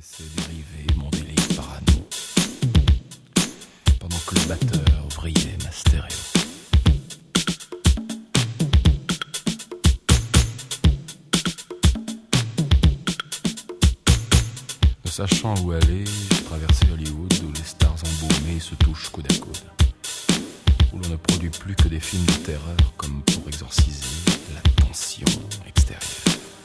laissais dériver mon délire parano, pendant que le batteur vrillait ma stéréo. Ne sachant où aller, j'ai traversé Hollywood où les stars embaumées se touchent coude à coude, où l'on ne produit plus que des films de terreur comme pour exorciser la tension extérieure.